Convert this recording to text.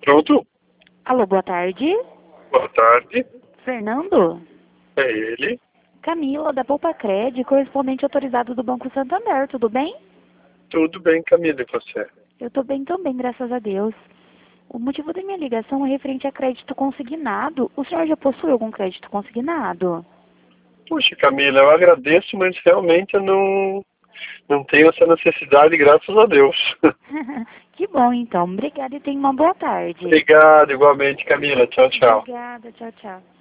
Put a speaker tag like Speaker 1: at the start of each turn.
Speaker 1: Pronto?
Speaker 2: Alô, boa tarde.
Speaker 1: Boa tarde.
Speaker 2: Fernando?
Speaker 1: É ele.
Speaker 2: Camila, da Poupa Cred, correspondente autorizado do Banco Santander, tudo bem?
Speaker 1: Tudo bem, Camila, e você?
Speaker 2: Eu tô bem também, graças a Deus. O motivo da minha ligação é referente a crédito consignado. O senhor já possui algum crédito consignado?
Speaker 1: Puxa, Camila, eu agradeço, mas realmente eu não tenho essa necessidade, graças a Deus.
Speaker 2: Que bom, então. Obrigada e tenha uma boa tarde.
Speaker 1: Obrigado, igualmente, Camila. Tchau, tchau.
Speaker 2: Obrigada, tchau, tchau.